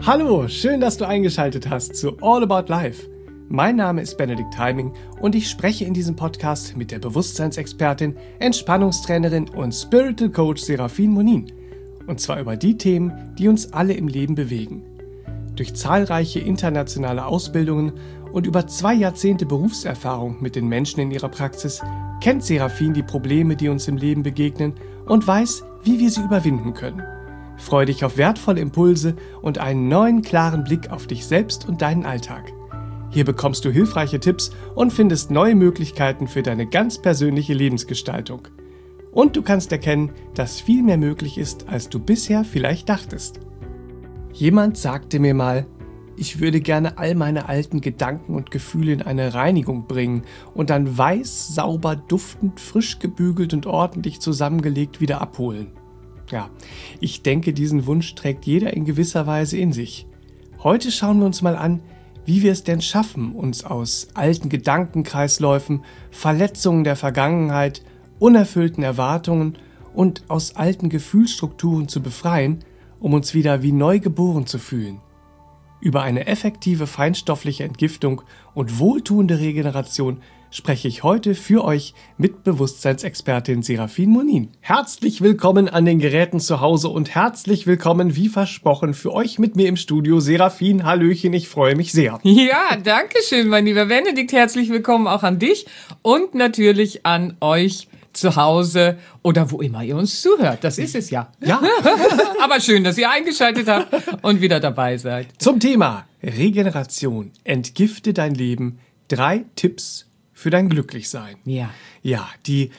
Hallo, schön, dass du eingeschaltet hast zu All About Life. Mein Name ist Benedikt Heiming und ich spreche in diesem Podcast mit der Bewusstseinsexpertin, Entspannungstrainerin und Spiritual Coach Serafin Monin. Und zwar über die Themen, die uns alle im Leben bewegen. Durch zahlreiche internationale Ausbildungen und über 2 Jahrzehnte Berufserfahrung mit den Menschen in ihrer Praxis kennt Serafin die Probleme, die uns im Leben begegnen und weiß, wie wir sie überwinden können. Freue dich auf wertvolle Impulse und einen neuen, klaren Blick auf dich selbst und deinen Alltag. Hier bekommst du hilfreiche Tipps und findest neue Möglichkeiten für deine ganz persönliche Lebensgestaltung. Und du kannst erkennen, dass viel mehr möglich ist, als du bisher vielleicht dachtest. Jemand sagte mir mal, ich würde gerne all meine alten Gedanken und Gefühle in eine Reinigung bringen und dann weiß, sauber, duftend, frisch gebügelt und ordentlich zusammengelegt wieder abholen. Ja, ich denke, diesen Wunsch trägt jeder in gewisser Weise in sich. Heute schauen wir uns mal an, wie wir es denn schaffen, uns aus alten Gedankenkreisläufen, Verletzungen der Vergangenheit, unerfüllten Erwartungen und aus alten Gefühlsstrukturen zu befreien, um uns wieder wie neu geboren zu fühlen. Über eine effektive feinstoffliche Entgiftung und wohltuende Regeneration spreche ich heute für euch mit Bewusstseinsexpertin Serafin Monin. Herzlich willkommen an den Geräten zu Hause und herzlich willkommen, wie versprochen, für euch mit mir im Studio. Serafin, hallöchen, ich freue mich sehr. Ja, danke schön, mein lieber Benedikt. Herzlich willkommen auch an dich und natürlich an euch zu Hause oder wo immer ihr uns zuhört. Das ist es ja. Ja. Aber schön, dass ihr eingeschaltet habt und wieder dabei seid. Zum Thema Regeneration. Entgifte dein Leben. 3 Tipps für dein Glücklichsein. Ja. Ja, die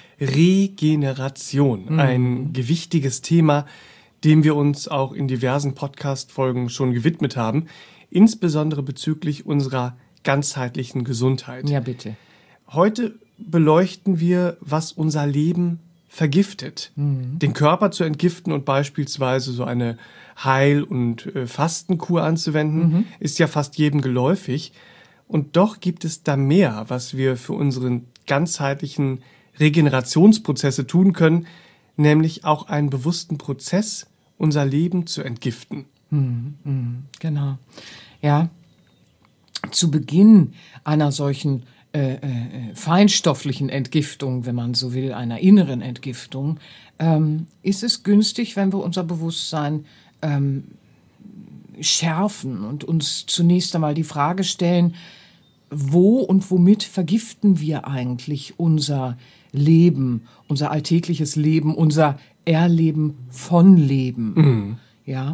Regeneration. Ein gewichtiges Thema, dem wir uns auch in diversen Podcast-Folgen schon gewidmet haben. Insbesondere bezüglich unserer ganzheitlichen Gesundheit. Ja, bitte. Heute beleuchten wir, was unser Leben vergiftet. Den Körper zu entgiften und beispielsweise so eine Heil- und Fastenkur anzuwenden, ist ja fast jedem geläufig. Und doch gibt es da mehr, was wir für unseren ganzheitlichen Regenerationsprozesse tun können, nämlich auch einen bewussten Prozess, unser Leben zu entgiften. Genau. Ja, zu Beginn einer solchen feinstofflichen Entgiftung, wenn man so will, einer inneren Entgiftung, ist es günstig, wenn wir unser Bewusstsein schärfen und uns zunächst einmal die Frage stellen, wo und womit vergiften wir eigentlich unser Leben, unser alltägliches Leben, unser Erleben von Leben. Ja,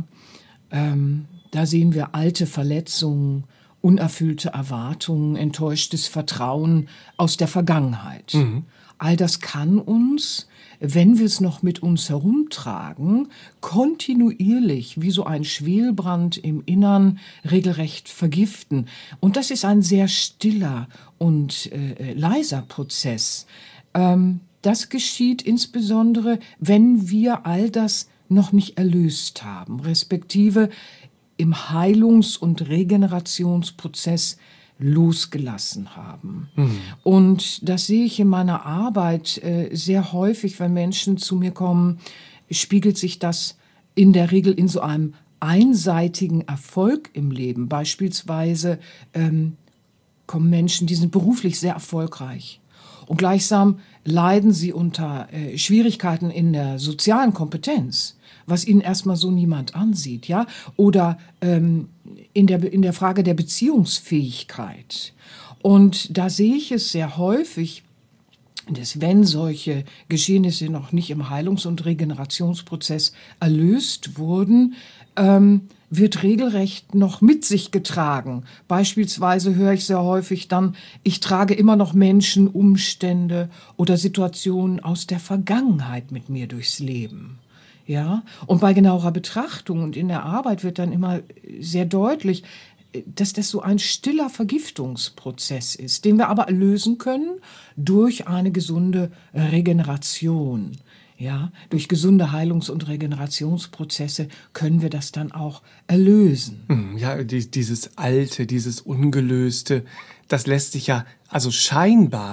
da sehen wir alte Verletzungen, unerfüllte Erwartungen, enttäuschtes Vertrauen aus der Vergangenheit. All das kann uns, wenn wir es noch mit uns herumtragen, kontinuierlich wie so ein Schwelbrand im Innern regelrecht vergiften. Und das ist ein sehr stiller und leiser Prozess. Das geschieht insbesondere, wenn wir all das noch nicht erlöst haben, respektive im Heilungs- und Regenerationsprozess losgelassen haben. Und das sehe ich in meiner Arbeit sehr häufig, wenn Menschen zu mir kommen, spiegelt sich das in der Regel in so einem einseitigen Erfolg im Leben. Beispielsweise kommen Menschen, die sind beruflich sehr erfolgreich. Und gleichsam leiden sie unter Schwierigkeiten in der sozialen Kompetenz, was ihnen erstmal so niemand ansieht, ja? Oder in der Frage der Beziehungsfähigkeit. Und da sehe ich es sehr häufig, dass wenn solche Geschehnisse noch nicht im Heilungs- und Regenerationsprozess erlöst wurden, wird regelrecht noch mit sich getragen. Beispielsweise höre ich sehr häufig dann, ich trage immer noch Menschen, Umstände oder Situationen aus der Vergangenheit mit mir durchs Leben. Ja, und bei genauerer Betrachtung und in der Arbeit wird dann immer sehr deutlich, dass das so ein stiller Vergiftungsprozess ist, den wir aber lösen können durch eine gesunde Regeneration. Ja, durch gesunde Heilungs- und Regenerationsprozesse können wir das dann auch erlösen. Ja, dieses Alte, dieses Ungelöste, das lässt sich ja also scheinbar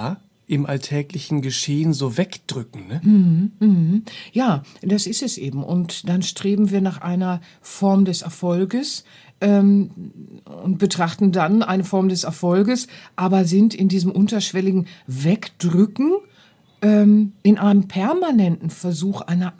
im alltäglichen Geschehen so wegdrücken, ne? Ja, das ist es eben. Und dann streben wir nach einer Form des Erfolges und betrachten dann eine Form des Erfolges, aber sind in diesem unterschwelligen Wegdrücken in einem permanenten Versuch einer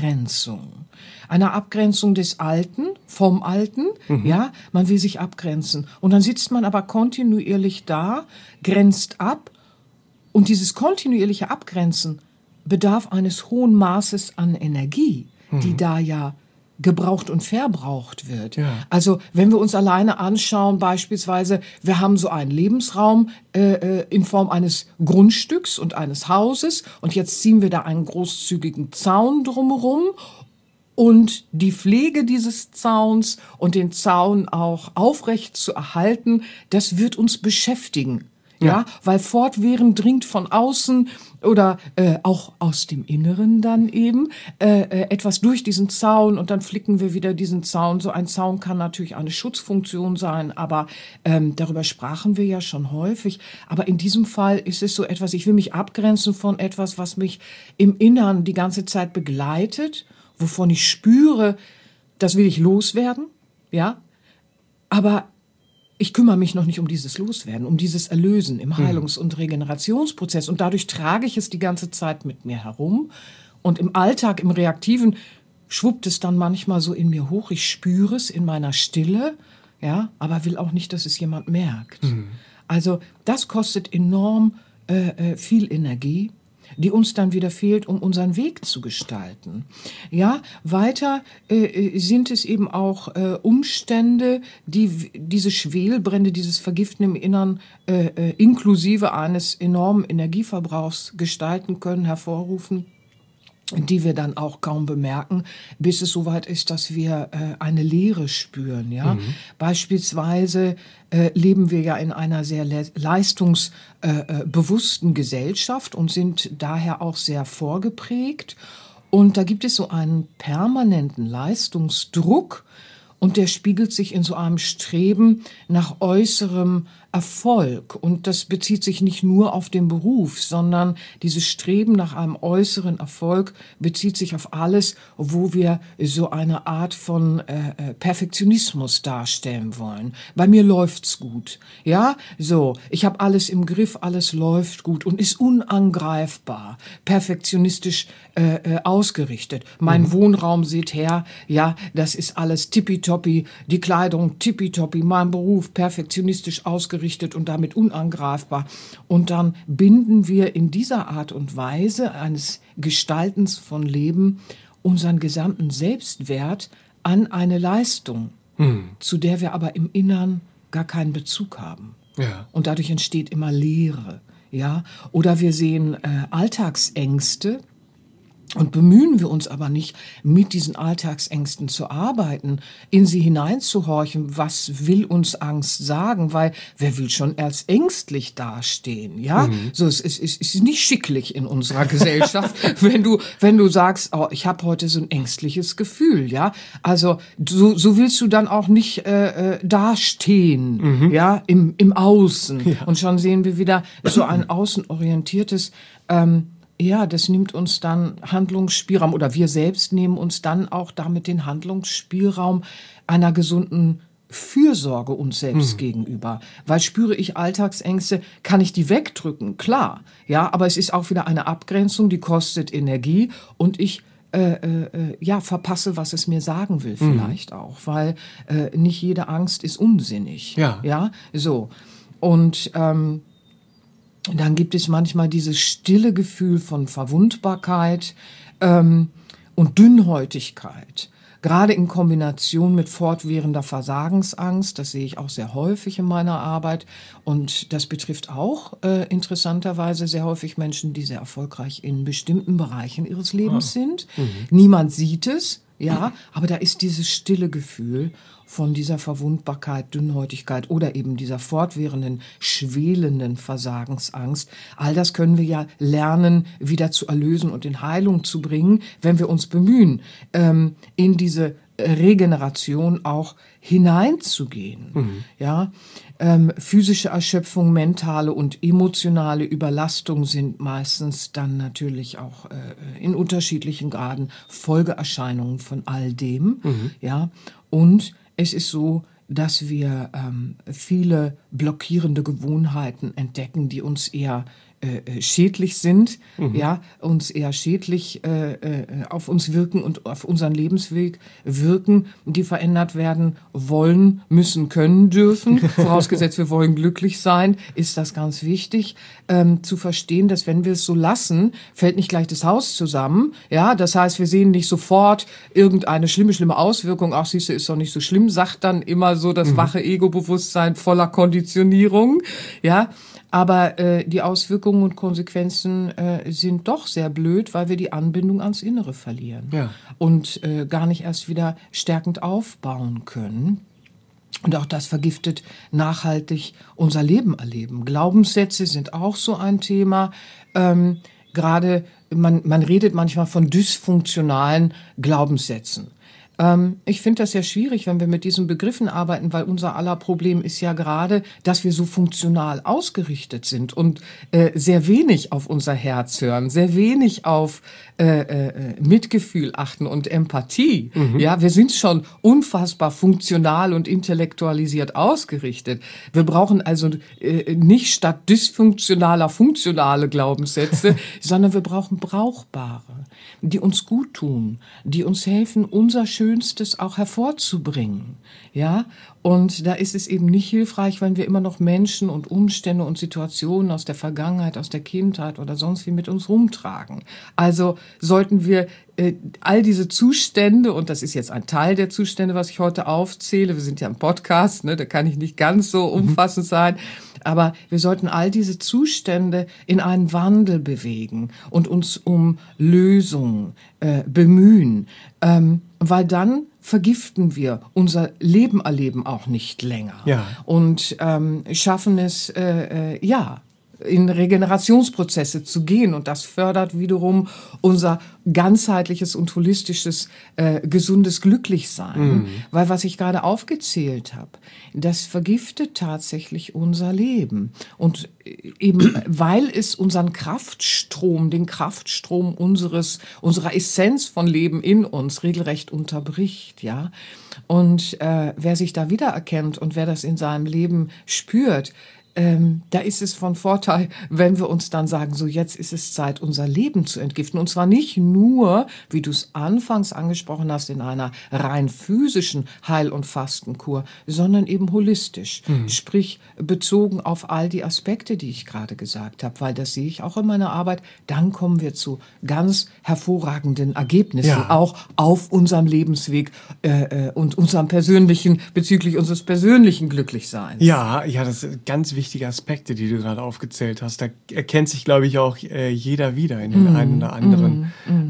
Abgrenzung des Alten, vom Alten, ja, man will sich abgrenzen. Und dann sitzt man aber kontinuierlich da, grenzt ab, und dieses kontinuierliche Abgrenzen bedarf eines hohen Maßes an Energie, die da ja gebraucht und verbraucht wird. Ja. Also wenn wir uns alleine anschauen, beispielsweise, wir haben so einen Lebensraum in Form eines Grundstücks und eines Hauses, und jetzt ziehen wir da einen großzügigen Zaun drumherum, und die Pflege dieses Zauns und den Zaun auch aufrecht zu erhalten, das wird uns beschäftigen. Ja, weil fortwährend dringt von außen oder auch aus dem Inneren dann eben etwas durch diesen Zaun, und dann flicken wir wieder diesen Zaun. So ein Zaun kann natürlich eine Schutzfunktion sein, aber darüber sprachen wir ja schon häufig. Aber in diesem Fall ist es so etwas, ich will mich abgrenzen von etwas, was mich im Inneren die ganze Zeit begleitet, wovon ich spüre, das will ich loswerden, ja, aber ich kümmere mich noch nicht um dieses Loswerden, um dieses Erlösen im Heilungs- und Regenerationsprozess. Und dadurch trage ich es die ganze Zeit mit mir herum. Und im Alltag, im Reaktiven, schwuppt es dann manchmal so in mir hoch. Ich spüre es in meiner Stille, ja, aber will auch nicht, dass es jemand merkt. Also das kostet enorm viel Energie, die uns dann wieder fehlt, um unseren Weg zu gestalten. Ja, weiter sind es eben auch Umstände, die diese Schwelbrände, dieses Vergiften im Innern inklusive eines enormen Energieverbrauchs gestalten können, hervorrufen, die wir dann auch kaum bemerken, bis es soweit ist, dass wir eine Leere spüren. Ja? Beispielsweise leben wir ja in einer sehr leistungsbewussten Gesellschaft und sind daher auch sehr vorgeprägt. Und da gibt es so einen permanenten Leistungsdruck, und der spiegelt sich in so einem Streben nach äußerem Erfolg. Und das bezieht sich nicht nur auf den Beruf, sondern dieses Streben nach einem äußeren Erfolg bezieht sich auf alles, wo wir so eine Art von Perfektionismus darstellen wollen. Bei mir läuft's gut. Ja, so, ich habe alles im Griff, alles läuft gut und ist unangreifbar, perfektionistisch ausgerichtet. Mein Wohnraum seht her, ja, das ist alles tippitoppi, die Kleidung tippitoppi, mein Beruf perfektionistisch ausgerichtet und damit unangreifbar. Und dann binden wir in dieser Art und Weise eines Gestaltens von Leben unseren gesamten Selbstwert an eine Leistung, zu der wir aber im Innern gar keinen Bezug haben. Ja. Und dadurch entsteht immer Leere. Ja? Oder wir sehen Alltagsängste, und bemühen wir uns aber nicht, mit diesen Alltagsängsten zu arbeiten, in sie hineinzuhorchen, was will uns Angst sagen, weil wer will schon als ängstlich dastehen, ja? So, es ist nicht schicklich in unserer Gesellschaft, wenn du sagst, oh, ich habe heute so ein ängstliches Gefühl, ja? Also, so willst du dann auch nicht dastehen, ja, im Außen. Ja. Und schon sehen wir wieder so ein außenorientiertes ja, das nimmt uns dann Handlungsspielraum, oder wir selbst nehmen uns dann auch damit den Handlungsspielraum einer gesunden Fürsorge uns selbst gegenüber. Weil spüre ich Alltagsängste, kann ich die wegdrücken, klar. Ja, aber es ist auch wieder eine Abgrenzung, die kostet Energie, und ich ja, verpasse, was es mir sagen will vielleicht auch. Weil nicht jede Angst ist unsinnig. Ja. Ja, so. Und dann gibt es manchmal dieses stille Gefühl von Verwundbarkeit und Dünnhäutigkeit. Gerade in Kombination mit fortwährender Versagensangst, das sehe ich auch sehr häufig in meiner Arbeit. Und das betrifft auch interessanterweise sehr häufig Menschen, die sehr erfolgreich in bestimmten Bereichen ihres Lebens sind. Niemand sieht es, ja, aber da ist dieses stille Gefühl. von dieser Verwundbarkeit, Dünnhäutigkeit oder eben dieser fortwährenden, schwelenden Versagensangst. All das können wir ja lernen, wieder zu erlösen und in Heilung zu bringen, wenn wir uns bemühen, in diese Regeneration auch hineinzugehen. Ja, physische Erschöpfung, mentale und emotionale Überlastung sind meistens dann natürlich auch in unterschiedlichen Graden Folgeerscheinungen von all dem. Ja, und es ist so, dass wir viele blockierende Gewohnheiten entdecken, die uns eher schädlich sind, ja, uns eher schädlich auf uns wirken und auf unseren Lebensweg wirken, die verändert werden wollen, müssen, können, dürfen. Vorausgesetzt, wir wollen glücklich sein, ist das ganz wichtig, zu verstehen, dass wenn wir es so lassen, fällt nicht gleich das Haus zusammen. Ja, das heißt, wir sehen nicht sofort irgendeine schlimme Auswirkung. Ach, siehst du, ist doch nicht so schlimm, sagt dann immer so das wache Ego-Bewusstsein voller Konditionierung. Ja, aber die Auswirkungen und Konsequenzen sind doch sehr blöd, weil wir die Anbindung ans Innere verlieren und gar nicht erst wieder stärkend aufbauen können. Und auch das vergiftet nachhaltig unser Leben erleben. Glaubenssätze sind auch so ein Thema. Gerade man redet manchmal von dysfunktionalen Glaubenssätzen. Ich finde das sehr schwierig, wenn wir mit diesen Begriffen arbeiten, weil unser aller Problem ist ja gerade, dass wir so funktional ausgerichtet sind und sehr wenig auf unser Herz hören, sehr wenig auf Mitgefühl achten und Empathie. Ja, wir sind schon unfassbar funktional und intellektualisiert ausgerichtet. Wir brauchen also nicht statt dysfunktionaler funktionale Glaubenssätze, sondern wir brauchen brauchbare, die uns gut tun, die uns helfen, unser Schönstes auch hervorzubringen. Ja, und da ist es eben nicht hilfreich, wenn wir immer noch Menschen und Umstände und Situationen aus der Vergangenheit, aus der Kindheit oder sonst wie mit uns rumtragen. Also sollten wir all diese Zustände, und das ist jetzt ein Teil der Zustände, was ich heute aufzähle, wir sind ja im Podcast, ne, da kann ich nicht ganz so umfassend sein, aber wir sollten all diese Zustände in einen Wandel bewegen und uns um Lösungen bemühen, weil dann vergiften wir unser Leben erleben auch nicht länger und schaffen es, in Regenerationsprozesse zu gehen. Und das fördert wiederum unser ganzheitliches und holistisches, gesundes Glücklichsein. Weil was ich gerade aufgezählt habe, das vergiftet tatsächlich unser Leben. Und eben weil es unseren Kraftstrom, den Kraftstrom unserer Essenz von Leben in uns regelrecht unterbricht, ja. Und wer sich da wiedererkennt und wer das in seinem Leben spürt, da ist es von Vorteil, wenn wir uns dann sagen, so jetzt ist es Zeit, unser Leben zu entgiften. Und zwar nicht nur, wie du es anfangs angesprochen hast, in einer rein physischen Heil- und Fastenkur, sondern eben holistisch. Sprich, bezogen auf all die Aspekte, die ich gerade gesagt habe, weil das sehe ich auch in meiner Arbeit. Dann kommen wir zu ganz hervorragenden Ergebnissen, auch auf unserem Lebensweg und bezüglich unseres persönlichen Glücklichseins. Ja, das sind ganz wichtige Aspekte, die du gerade aufgezählt hast. Da erkennt sich, glaube ich, auch jeder wieder in den einen oder anderen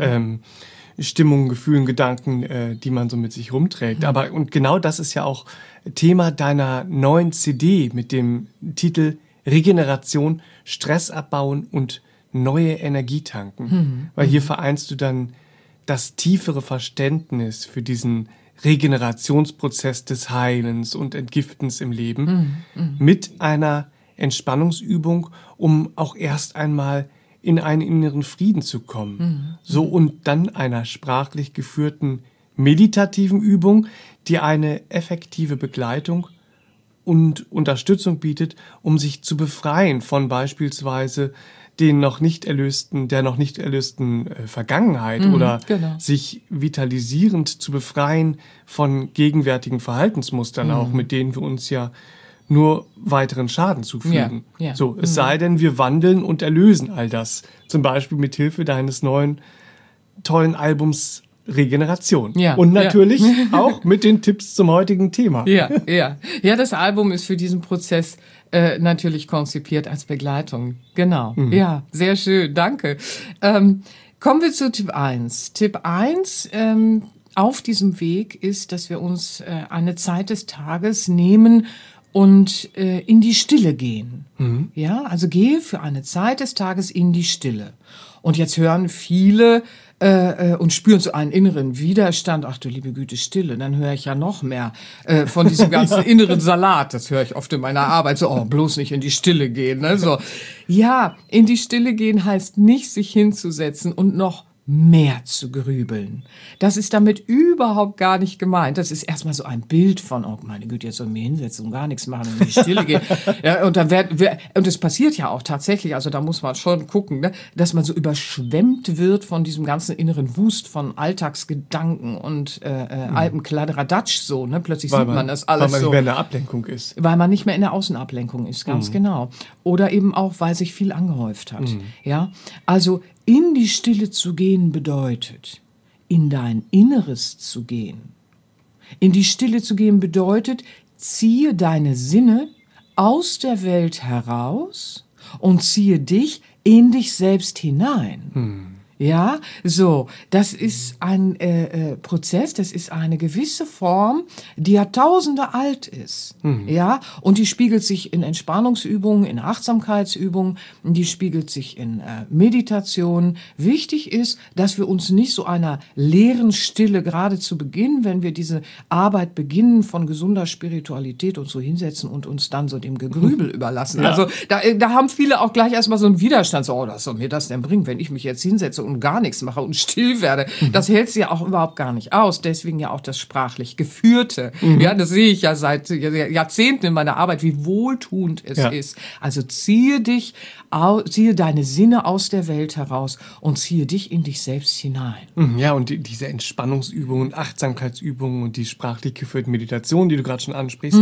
Stimmungen, Gefühlen, Gedanken, die man so mit sich rumträgt. Und genau das ist ja auch Thema deiner neuen CD mit dem Titel Regeneration, Stress abbauen und neue Energie tanken. Weil hier vereinst du dann das tiefere Verständnis für diesen Regenerationsprozess des Heilens und Entgiftens im Leben mit einer Entspannungsübung, um auch erst einmal in einen inneren Frieden zu kommen. So, und dann einer sprachlich geführten meditativen Übung, die eine effektive Begleitung und Unterstützung bietet, um sich zu befreien von beispielsweise der noch nicht erlösten Vergangenheit oder sich vitalisierend zu befreien von gegenwärtigen Verhaltensmustern auch, mit denen wir uns ja nur weiteren Schaden zufügen. So, es sei denn, wir wandeln und erlösen all das. Zum Beispiel mit Hilfe deines neuen, tollen Albums Regeneration. Und natürlich auch mit den Tipps zum heutigen Thema. Ja, das Album ist für diesen Prozess natürlich konzipiert als Begleitung. Genau. Ja, sehr schön. Danke. Kommen wir zu Tipp 1. Tipp 1, auf diesem Weg ist, dass wir uns eine Zeit des Tages nehmen und in die Stille gehen. Ja, also gehe für eine Zeit des Tages in die Stille. Und jetzt hören viele und spüren so einen inneren Widerstand. Ach du liebe Güte, Stille. Dann höre ich ja noch mehr von diesem ganzen inneren Salat. Das höre ich oft in meiner Arbeit. So, bloß nicht in die Stille gehen. Ne? So, ja, in die Stille gehen heißt nicht, sich hinzusetzen und noch mehr zu grübeln. Das ist damit überhaupt gar nicht gemeint. Das ist erstmal so ein Bild von, oh meine Güte, jetzt soll ich mich hinsetzen und gar nichts machen und in die Stille gehen. Ja, und dann und es passiert ja auch tatsächlich, also da muss man schon gucken, ne, dass man so überschwemmt wird von diesem ganzen inneren Wust von Alltagsgedanken und altem Kladderadatsch so, ne, plötzlich sieht man das alles so. Weil man nicht mehr in der Ablenkung ist. Weil man nicht mehr in der Außenablenkung ist, ganz genau. Oder eben auch, weil sich viel angehäuft hat. Ja, also in die Stille zu gehen bedeutet, in dein Inneres zu gehen. In die Stille zu gehen bedeutet, ziehe deine Sinne aus der Welt heraus und ziehe dich in dich selbst hinein. Ja, so, das ist ein Prozess, das ist eine gewisse Form, die Jahrtausende alt ist. Ja, und die spiegelt sich in Entspannungsübungen, in Achtsamkeitsübungen, die spiegelt sich in Meditation. Wichtig ist, dass wir uns nicht so einer leeren Stille gerade zu Beginn, wenn wir diese Arbeit beginnen von gesunder Spiritualität und so hinsetzen und uns dann so dem Gegrübel überlassen. Ja. Also da haben viele auch gleich erstmal so einen Widerstand, so, oh, was soll mir das denn bringen, wenn ich mich jetzt hinsetze und gar nichts mache und still werde. Das hält sie ja auch überhaupt gar nicht aus. Deswegen ja auch das sprachlich Geführte. Ja, das sehe ich ja seit Jahrzehnten in meiner Arbeit, wie wohltuend es ist. Also ziehe deine Sinne aus der Welt heraus und ziehe dich in dich selbst hinein. Ja, und diese Entspannungsübungen, Achtsamkeitsübungen und die sprachlich geführten Meditationen, die du gerade schon ansprichst,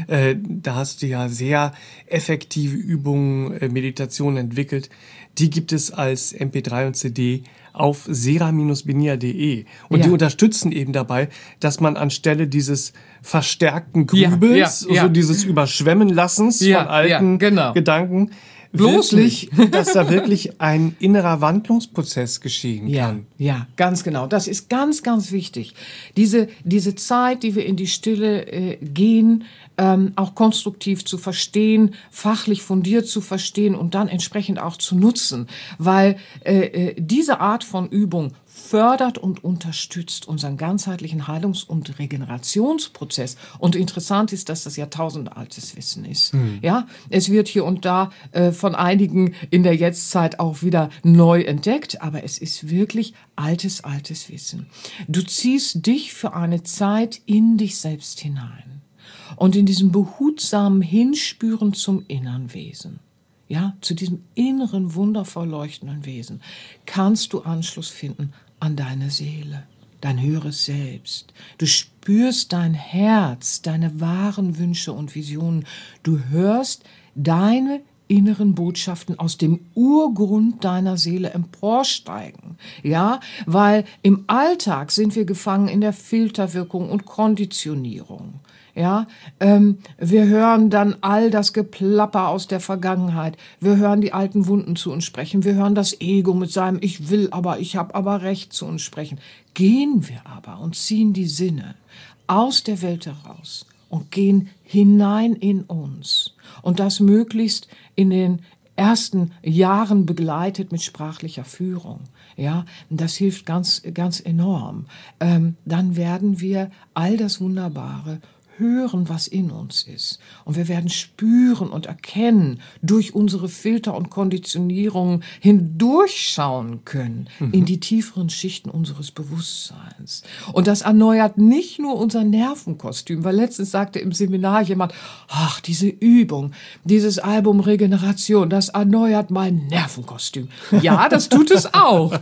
da hast du ja sehr effektive Übungen, Meditationen entwickelt. Die gibt es als MP3 und CD auf sera-benia.de. Und die unterstützen eben dabei, dass man anstelle dieses verstärkten Grübels, so dieses Überschwemmenlassens von alten Gedanken, wirklich, dass da wirklich ein innerer Wandlungsprozess geschehen kann. Ja, ganz genau. Das ist ganz, ganz wichtig. Diese Zeit, die wir in die Stille gehen, auch konstruktiv zu verstehen, fachlich fundiert zu verstehen und dann entsprechend auch zu nutzen. Weil diese Art von Übung fördert und unterstützt unseren ganzheitlichen Heilungs- und Regenerationsprozess. Und interessant ist, dass das jahrtausendaltes Wissen ist. Ja, es wird hier und da von einigen in der Jetztzeit auch wieder neu entdeckt, aber es ist wirklich altes Wissen. Du ziehst dich für eine Zeit in dich selbst hinein. Und in diesem behutsamen Hinspüren zum inneren Wesen, ja, zu diesem inneren, wundervoll leuchtenden Wesen, kannst du Anschluss finden an deine Seele, dein höheres Selbst. Du spürst dein Herz, deine wahren Wünsche und Visionen. Du hörst deine inneren Botschaften aus dem Urgrund deiner Seele emporsteigen. Ja, weil im Alltag sind wir gefangen in der Filterwirkung und Konditionierung. Ja, wir hören dann all das Geplapper aus der Vergangenheit. Wir hören die alten Wunden zu uns sprechen. Wir hören das Ego mit seinem Ich will aber, ich habe aber Recht zu uns sprechen. Gehen wir aber und ziehen die Sinne aus der Welt heraus und gehen hinein in uns. Und das möglichst in den ersten Jahren begleitet mit sprachlicher Führung. Ja, das hilft ganz, ganz enorm. Dann werden wir all das Wunderbare hören, was in uns ist. Und wir werden spüren und erkennen, durch unsere Filter und Konditionierungen hindurchschauen können in die tieferen Schichten unseres Bewusstseins. Und das erneuert nicht nur unser Nervenkostüm, weil letztens sagte im Seminar jemand, ach, diese Übung, dieses Album Regeneration, das erneuert mein Nervenkostüm. Ja, das tut es auch,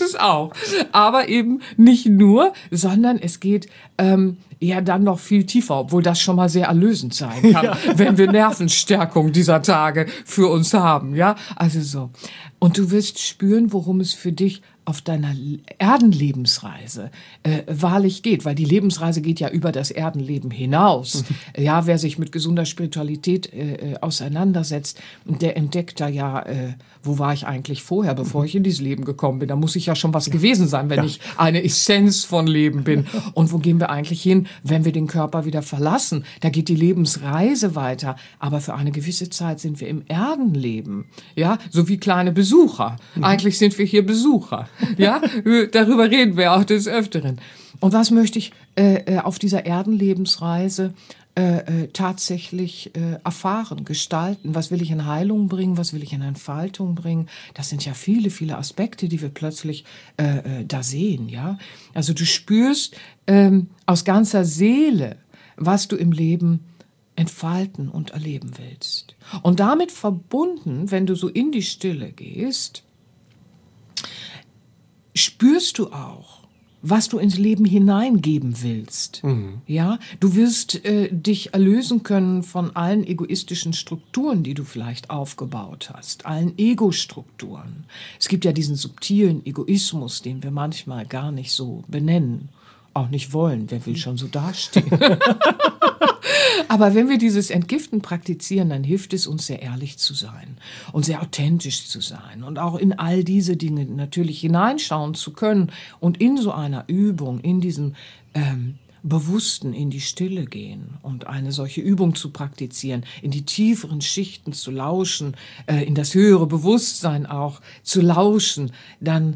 Aber eben nicht nur, sondern es geht dann noch viel tiefer, obwohl das schon mal sehr erlösend sein kann, wenn wir Nervenstärkung dieser Tage für uns haben, ja, also so. Und du wirst spüren, worum es für dich auf deiner Erdenlebensreise wahrlich geht, weil die Lebensreise geht ja über das Erdenleben hinaus. Ja, wer sich mit gesunder Spiritualität auseinandersetzt, der entdeckt da ja, wo war ich eigentlich vorher, bevor ich in dieses Leben gekommen bin. Da muss ich ja schon was gewesen sein, wenn ich eine Essenz von Leben bin. Und wo gehen wir eigentlich hin, wenn wir den Körper wieder verlassen? Da geht die Lebensreise weiter. Aber für eine gewisse Zeit sind wir im Erdenleben. Ja, so wie kleine Besucher. Eigentlich sind wir hier Besucher. Ja, darüber reden wir auch des Öfteren. Und was möchte ich auf dieser Erdenlebensreise tatsächlich erfahren, gestalten? Was will ich in Heilung bringen? Was will ich in Entfaltung bringen? Das sind ja viele, viele Aspekte, die wir plötzlich da sehen. Ja, also du spürst aus ganzer Seele, was du im Leben entfalten und erleben willst. Und damit verbunden, wenn du so in die Stille gehst, spürst du auch, was du ins Leben hineingeben willst. Ja, du wirst dich erlösen können von allen egoistischen Strukturen, die du vielleicht aufgebaut hast, allen Ego-Strukturen. Es gibt ja diesen subtilen Egoismus, den wir manchmal gar nicht so benennen, auch nicht wollen. Wer will schon so dastehen? Aber wenn wir dieses Entgiften praktizieren, dann hilft es uns, sehr ehrlich zu sein und sehr authentisch zu sein und auch in all diese Dinge natürlich hineinschauen zu können und in so einer Übung, in diesem Bewussten in die Stille gehen und eine solche Übung zu praktizieren, in die tieferen Schichten zu lauschen, in das höhere Bewusstsein auch zu lauschen, dann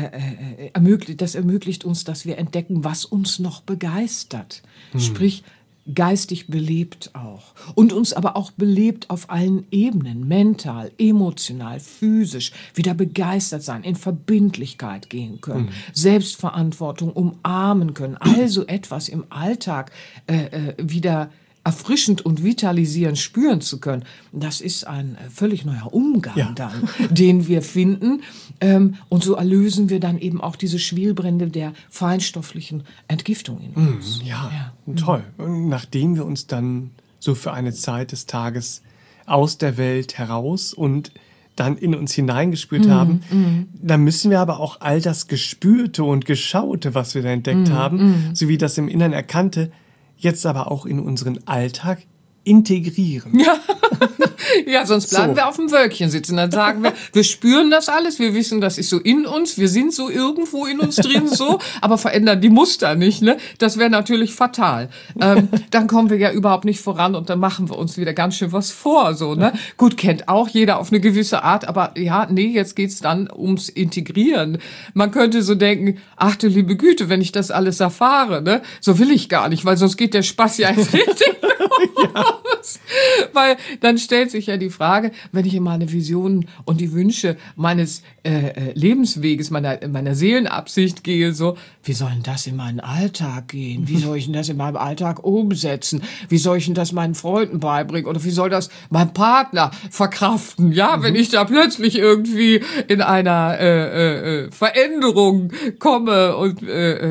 das ermöglicht uns, dass wir entdecken, was uns noch begeistert. Sprich, geistig belebt auch. Und uns aber auch belebt auf allen Ebenen, mental, emotional, physisch, wieder begeistert sein, in Verbindlichkeit gehen können, Selbstverantwortung umarmen können, also etwas im Alltag wieder erfrischend und vitalisierend spüren zu können. Das ist ein völlig neuer Umgang dann, den wir finden. Und so erlösen wir dann eben auch diese Schwelbrände der feinstofflichen Entgiftung in uns. Toll. Und nachdem wir uns dann so für eine Zeit des Tages aus der Welt heraus und dann in uns hineingespürt haben, dann müssen wir aber auch all das Gespürte und Geschaute, was wir da entdeckt haben, sowie das im Inneren Erkannte, jetzt aber auch in unseren Alltag integrieren. Ja, sonst bleiben wir auf dem Wölkchen sitzen. Dann sagen wir spüren das alles, wir wissen, das ist so in uns, wir sind so irgendwo in uns drin so, aber verändern die Muster nicht, ne? Das wäre natürlich fatal. Dann kommen wir ja überhaupt nicht voran und dann machen wir uns wieder ganz schön was vor, so, ne? Gut, kennt auch jeder auf eine gewisse Art, aber jetzt geht's dann ums Integrieren. Man könnte so denken, ach du liebe Güte, wenn ich das alles erfahre, ne? So will ich gar nicht, weil sonst geht der Spaß ja erst richtig los. Weil dann stellt sich ja die Frage, wenn ich in meine Visionen und die Wünsche meines Lebensweges, meiner Seelenabsicht gehe, so, wie soll denn das in meinen Alltag gehen? Wie soll ich denn das in meinem Alltag umsetzen? Wie soll ich denn das meinen Freunden beibringen? Oder wie soll das mein Partner verkraften? Ja, wenn ich da plötzlich irgendwie in einer Veränderung komme und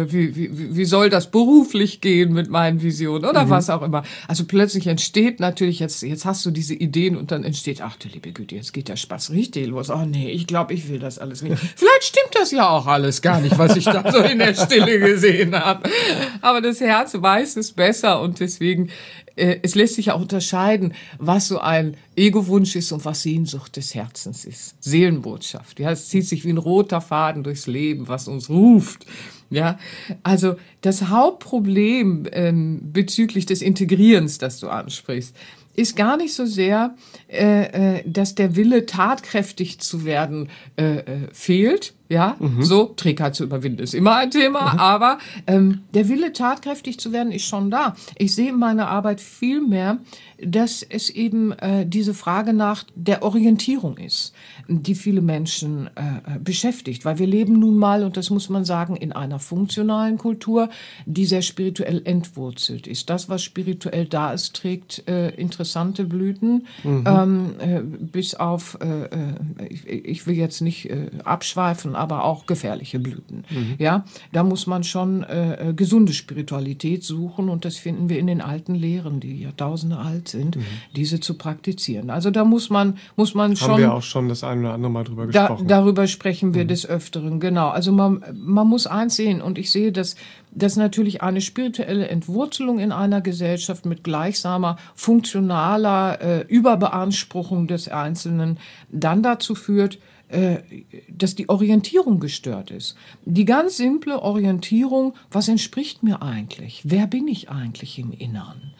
wie soll das beruflich gehen mit meinen Visionen oder was auch immer. Also plötzlich entsteht natürlich, jetzt hast du diese Ideen und dann entsteht, ach du liebe Güte, jetzt geht der Spaß richtig los. Oh nee, ich glaube, ich will das alles nicht. Vielleicht stimmt das ja auch alles gar nicht, was ich da so in der Stille gesehen habe. Aber das Herz weiß es besser und deswegen, es lässt sich auch unterscheiden, was so ein Ego-Wunsch ist und was Sehnsucht des Herzens ist. Seelenbotschaft. Ja, es zieht sich wie ein roter Faden durchs Leben, was uns ruft. Ja, also das Hauptproblem bezüglich des Integrierens, das du ansprichst, ist gar nicht so sehr, dass der Wille, tatkräftig zu werden, fehlt. Ja, so Trägheit zu überwinden ist immer ein Thema, aber der Wille, tatkräftig zu werden, ist schon da. Ich sehe in meiner Arbeit viel mehr, dass es eben diese Frage nach der Orientierung ist, die viele Menschen beschäftigt. Weil wir leben nun mal, und das muss man sagen, in einer funktionalen Kultur, die sehr spirituell entwurzelt ist. Das, was spirituell da ist, trägt interessanterweise interessante Blüten, bis auf, ich will jetzt nicht abschweifen, aber auch gefährliche Blüten. Ja, da muss man schon gesunde Spiritualität suchen und das finden wir in den alten Lehren, die Jahrtausende alt sind, diese zu praktizieren. Also da muss man schon... Haben wir auch schon das ein oder andere Mal drüber gesprochen. Darüber sprechen wir des Öfteren, genau. Also man muss eins sehen und ich sehe, dass natürlich eine spirituelle Entwurzelung in einer Gesellschaft mit gleichsamer, funktionaler Überbeanspruchung des Einzelnen dann dazu führt, dass die Orientierung gestört ist. Die ganz simple Orientierung, was entspricht mir eigentlich? Wer bin ich eigentlich im Innern?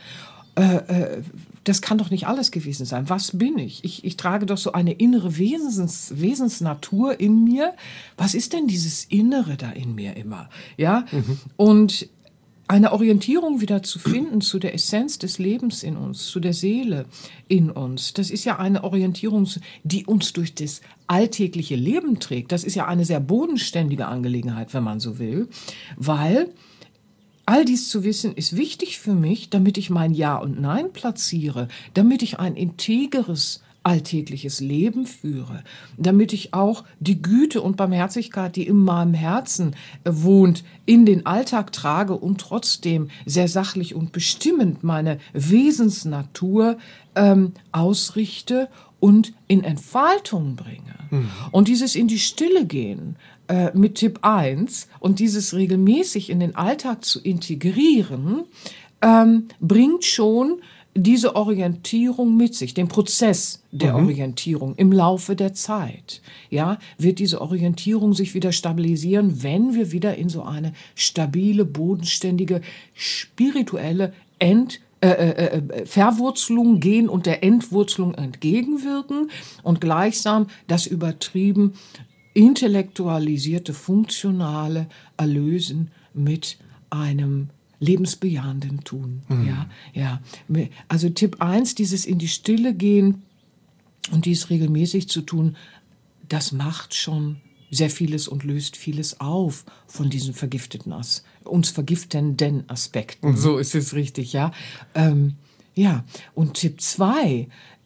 Das kann doch nicht alles gewesen sein. Was bin ich? Ich trage doch so eine innere Wesensnatur in mir. Was ist denn dieses Innere da in mir immer? Ja? Und eine Orientierung wieder zu finden zu der Essenz des Lebens in uns, zu der Seele in uns, das ist ja eine Orientierung, die uns durch das alltägliche Leben trägt. Das ist ja eine sehr bodenständige Angelegenheit, wenn man so will, weil all dies zu wissen ist wichtig für mich, damit ich mein Ja und Nein platziere, damit ich ein integeres alltägliches Leben führe, damit ich auch die Güte und Barmherzigkeit, die in meinem Herzen wohnt, in den Alltag trage und trotzdem sehr sachlich und bestimmend meine Wesensnatur ausrichte und in Entfaltung bringe. Und dieses in die Stille gehen mit Tipp 1 und dieses regelmäßig in den Alltag zu integrieren, bringt schon diese Orientierung mit sich, den Prozess der Orientierung im Laufe der Zeit. Ja, wird diese Orientierung sich wieder stabilisieren, wenn wir wieder in so eine stabile, bodenständige, spirituelle Verwurzelung gehen und der Entwurzelung entgegenwirken und gleichsam das übertrieben intellektualisierte, funktionale Erlösen mit einem lebensbejahenden Tun. Ja. Also Tipp 1, dieses in die Stille gehen und dies regelmäßig zu tun, das macht schon sehr vieles und löst vieles auf von diesen uns vergiftenden Aspekten. So ist es richtig, ja. Und Tipp 2,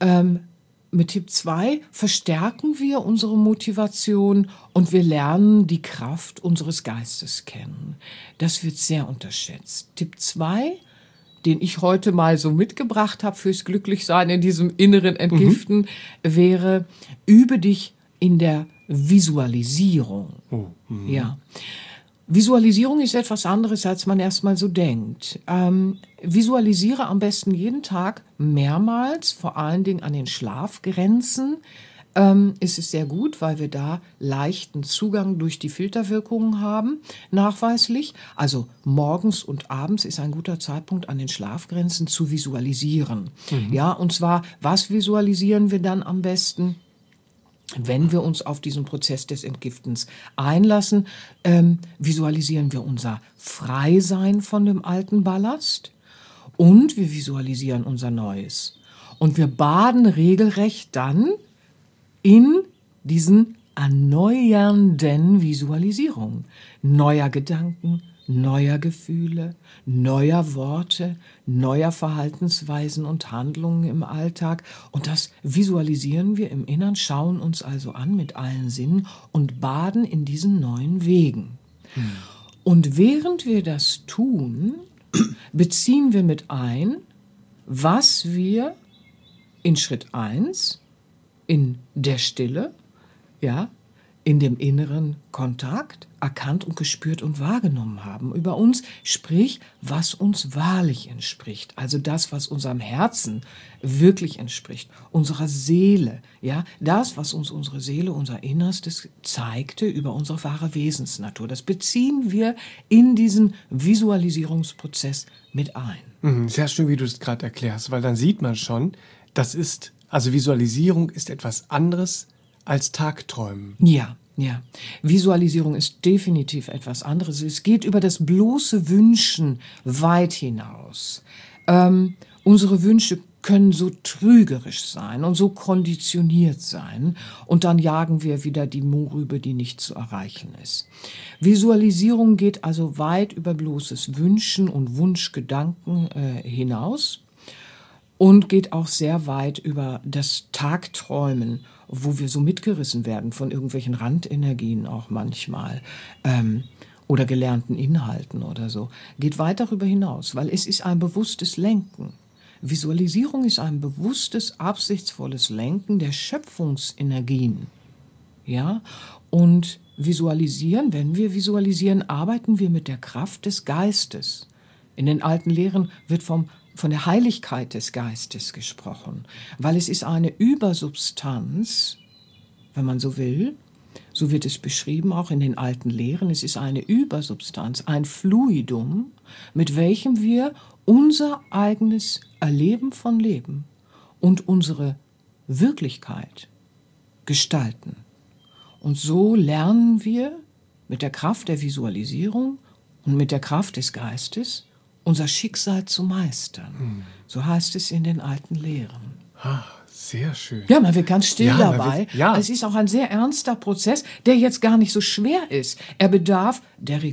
mit Tipp 2 verstärken wir unsere Motivation und wir lernen die Kraft unseres Geistes kennen. Das wird sehr unterschätzt. Tipp 2, den ich heute mal so mitgebracht habe fürs Glücklichsein in diesem inneren Entgiften, wäre, übe dich in der Visualisierung. Ja. Visualisierung ist etwas anderes, als man erstmal so denkt. Visualisiere am besten jeden Tag mehrmals, vor allen Dingen an den Schlafgrenzen. Ist es sehr gut, weil wir da leichten Zugang durch die Filterwirkungen haben, nachweislich. Also morgens und abends ist ein guter Zeitpunkt, an den Schlafgrenzen zu visualisieren. Ja, und zwar, was visualisieren wir dann am besten? Wenn wir uns auf diesen Prozess des Entgiftens einlassen, visualisieren wir unser Freisein von dem alten Ballast und wir visualisieren unser Neues. Und wir baden regelrecht dann in diesen erneuernden Visualisierungen neuer Gedanken, neuer Gefühle, neuer Worte, neuer Verhaltensweisen und Handlungen im Alltag. Und das visualisieren wir im Innern, schauen uns also an mit allen Sinnen und baden in diesen neuen Wegen. Und während wir das tun, beziehen wir mit ein, was wir in Schritt 1 in der Stille, ja, in dem inneren Kontakt erkannt und gespürt und wahrgenommen haben über uns, sprich, was uns wahrlich entspricht, also das, was unserem Herzen wirklich entspricht, unserer Seele, ja, das, was uns unsere Seele, unser Innerstes zeigte über unsere wahre Wesensnatur. Das beziehen wir in diesen Visualisierungsprozess mit ein. Sehr schön, wie du es gerade erklärst, weil dann sieht man schon, also Visualisierung ist etwas anderes als Tagträumen. Ja. Visualisierung ist definitiv etwas anderes. Es geht über das bloße Wünschen weit hinaus. Unsere Wünsche können so trügerisch sein und so konditioniert sein und dann jagen wir wieder die Mohrrübe, die nicht zu erreichen ist. Visualisierung geht also weit über bloßes Wünschen und Wunschgedanken hinaus. und geht auch sehr weit über das Tagträumen, wo wir so mitgerissen werden von irgendwelchen Randenergien auch manchmal oder gelernten Inhalten oder so. Geht weit darüber hinaus, weil es ist ein bewusstes Lenken. Visualisierung ist ein bewusstes, absichtsvolles Lenken der Schöpfungsenergien. Ja? Und visualisieren, wenn wir visualisieren, arbeiten wir mit der Kraft des Geistes. In den alten Lehren wird von der Heiligkeit des Geistes gesprochen, weil es ist eine Übersubstanz, wenn man so will, so wird es beschrieben auch in den alten Lehren, es ist eine Übersubstanz, ein Fluidum, mit welchem wir unser eigenes Erleben von Leben und unsere Wirklichkeit gestalten. Und so lernen wir mit der Kraft der Visualisierung und mit der Kraft des Geistes unser Schicksal zu meistern. So heißt es in den alten Lehren. Ah, sehr schön. Ja, man wird ganz still dabei. Ja. Es ist auch ein sehr ernster Prozess, der jetzt gar nicht so schwer ist. Er bedarf des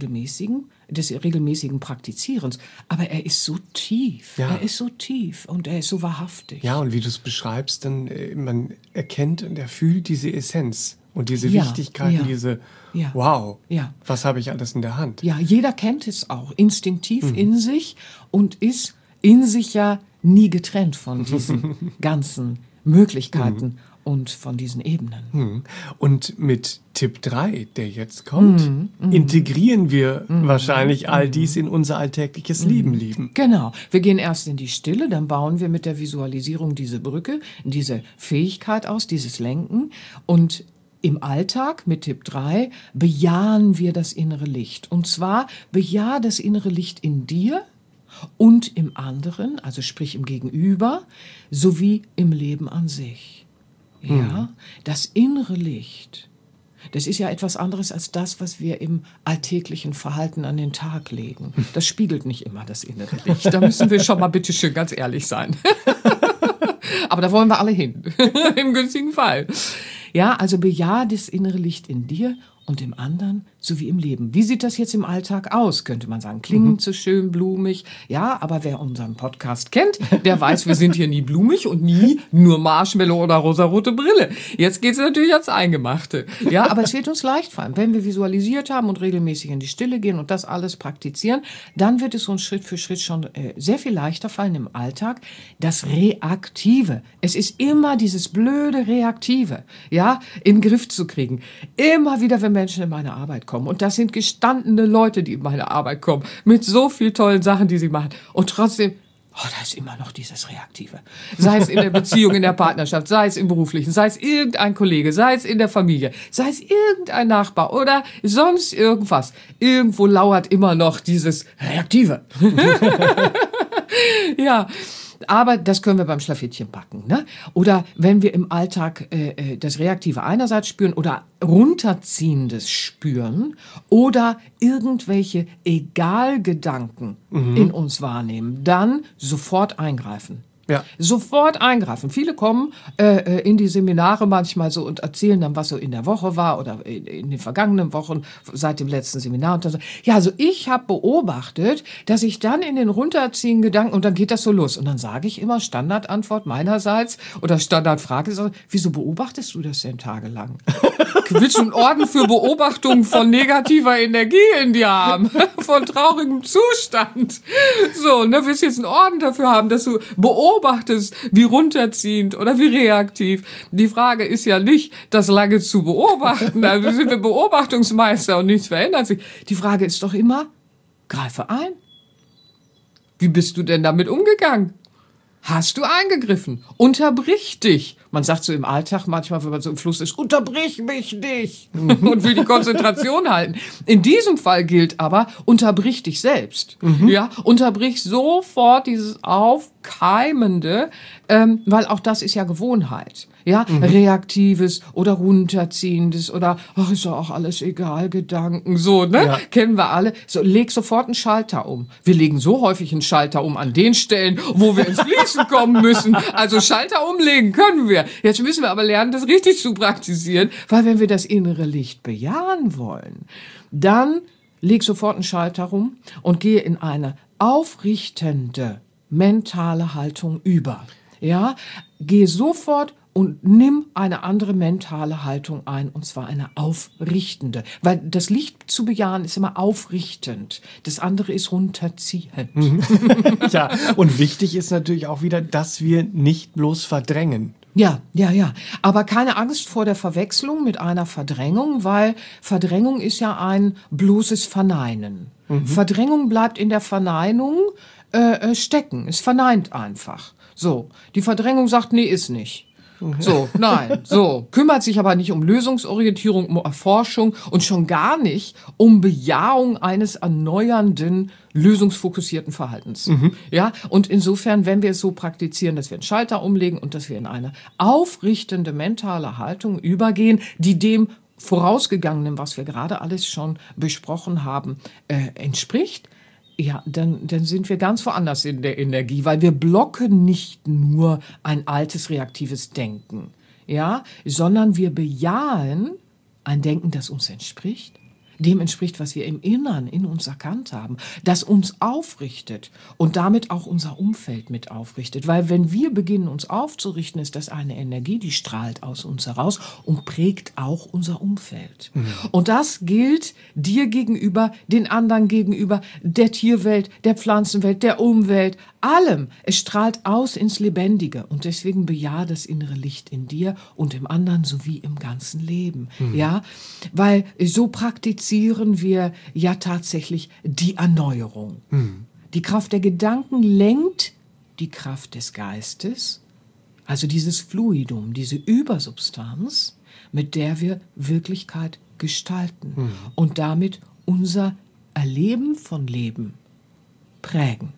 regelmäßigen Praktizierens. Aber er ist so tief. Ja. Er ist so tief und er ist so wahrhaftig. Ja, und wie du es beschreibst, dann man erkennt und erfühlt diese Essenz und diese Ja, Wichtigkeit, ja, diese ja. wow, Ja. was habe ich alles in der Hand? Ja, jeder kennt es auch instinktiv in sich und ist in sich ja nie getrennt von diesen ganzen Möglichkeiten und von diesen Ebenen. Und mit Tipp 3, der jetzt kommt, integrieren wir wahrscheinlich all dies in unser alltägliches Leben. Genau. Wir gehen erst in die Stille, dann bauen wir mit der Visualisierung diese Brücke, diese Fähigkeit aus, dieses Lenken. Und im Alltag mit Tipp 3 bejahen wir das innere Licht. Und zwar bejahe das innere Licht in dir und im anderen, also sprich im Gegenüber, sowie im Leben an sich. Ja, das innere Licht, das ist ja etwas anderes als das, was wir im alltäglichen Verhalten an den Tag legen. Das spiegelt nicht immer das innere Licht. Da müssen wir schon mal bitteschön ganz ehrlich sein. Aber da wollen wir alle hin, im günstigen Fall. Ja, also bejahe das innere Licht in dir und im anderen sowie im Leben. Wie sieht das jetzt im Alltag aus, könnte man sagen. Klingt so schön blumig. Ja, aber wer unseren Podcast kennt, der weiß, wir sind hier nie blumig und nie nur Marshmallow oder rosarote Brille. Jetzt geht's natürlich ans Eingemachte. Ja, aber es wird uns leicht fallen. Wenn wir visualisiert haben und regelmäßig in die Stille gehen und das alles praktizieren, dann wird es uns Schritt für Schritt schon sehr viel leichter fallen im Alltag. Das Reaktive. Es ist immer dieses blöde Reaktive, ja, in den Griff zu kriegen. Immer wieder, wenn Menschen in meine Arbeit kommen. Und das sind gestandene Leute, die in meine Arbeit kommen, mit so viel tollen Sachen, die sie machen. Und trotzdem, da ist immer noch dieses Reaktive. Sei es in der Beziehung, in der Partnerschaft, sei es im Beruflichen, sei es irgendein Kollege, sei es in der Familie, sei es irgendein Nachbar oder sonst irgendwas. Irgendwo lauert immer noch dieses Reaktive. Ja. Aber das können wir beim Schlafittchen packen, ne? Oder wenn wir im Alltag das Reaktive einerseits spüren oder Runterziehendes spüren oder irgendwelche Egalgedanken in uns wahrnehmen, dann sofort eingreifen. Ja. Sofort eingreifen. Viele kommen in die Seminare manchmal so und erzählen dann, was so in der Woche war oder in den vergangenen Wochen seit dem letzten Seminar. Und dann so. Ja, also ich habe beobachtet, dass ich dann in den runterziehenden Gedanken und dann geht das so los. Und dann sage ich immer Standardantwort meinerseits oder Standardfrage, so, wieso beobachtest du das denn tagelang? Willst du einen Orden für Beobachtung von negativer Energie in dir haben? Von traurigem Zustand? So, ne, willst du jetzt einen Orden dafür haben, dass du beobachtest, wie runterziehend oder wie reaktiv. Die Frage ist ja nicht, das lange zu beobachten. Also sind wir Beobachtungsmeister und nichts verändert sich. Die Frage ist doch immer, greife ein. Wie bist du denn damit umgegangen? Hast du eingegriffen? Unterbrich dich. Man sagt so im Alltag manchmal, wenn man so im Fluss ist, unterbrich mich nicht und will die Konzentration halten. In diesem Fall gilt aber, unterbrich dich selbst. Ja, unterbrich sofort dieses Aufkeimende, weil auch das ist ja Gewohnheit. Ja, Reaktives oder Runterziehendes oder, ach, ist doch auch alles egal, Gedanken, so, ne? Ja. Kennen wir alle. So, leg sofort einen Schalter um. Wir legen so häufig einen Schalter um an den Stellen, wo wir ins Fließen kommen müssen. Also Schalter umlegen können wir. Jetzt müssen wir aber lernen, das richtig zu praktizieren, weil wenn wir das innere Licht bejahen wollen, dann leg sofort einen Schalter rum und gehe in eine aufrichtende mentale Haltung über. Ja, geh sofort und nimm eine andere mentale Haltung ein, und zwar eine aufrichtende. Weil das Licht zu bejahen ist immer aufrichtend. Das andere ist runterziehend. Ja, und wichtig ist natürlich auch wieder, dass wir nicht bloß verdrängen. Ja. Aber keine Angst vor der Verwechslung mit einer Verdrängung, weil Verdrängung ist ja ein bloßes Verneinen. Verdrängung bleibt in der Verneinung stecken. Es verneint einfach. So, die Verdrängung sagt, nee, ist nicht. So, nein, so. Kümmert sich aber nicht um Lösungsorientierung, um Erforschung und schon gar nicht um Bejahung eines erneuernden, lösungsfokussierten Verhaltens. Ja, und insofern, wenn wir es so praktizieren, dass wir einen Schalter umlegen und dass wir in eine aufrichtende mentale Haltung übergehen, die dem Vorausgegangenen, was wir gerade alles schon besprochen haben, entspricht, ja, dann sind wir ganz woanders in der Energie, weil wir blocken nicht nur ein altes reaktives Denken, ja, sondern wir bejahen ein Denken, das uns entspricht, dem entspricht, was wir im Innern in uns erkannt haben, das uns aufrichtet und damit auch unser Umfeld mit aufrichtet. Weil wenn wir beginnen, uns aufzurichten, ist das eine Energie, die strahlt aus uns heraus und prägt auch unser Umfeld. Und das gilt dir gegenüber, den anderen gegenüber, der Tierwelt, der Pflanzenwelt, der Umwelt, allem. Es strahlt aus ins Lebendige und deswegen bejahe das innere Licht in dir und im anderen sowie im ganzen Leben. Ja, weil so praktizieren wir ja tatsächlich die Erneuerung. Die Kraft der Gedanken lenkt die Kraft des Geistes, also dieses Fluidum, diese Übersubstanz, mit der wir Wirklichkeit gestalten und damit unser Erleben von Leben prägen.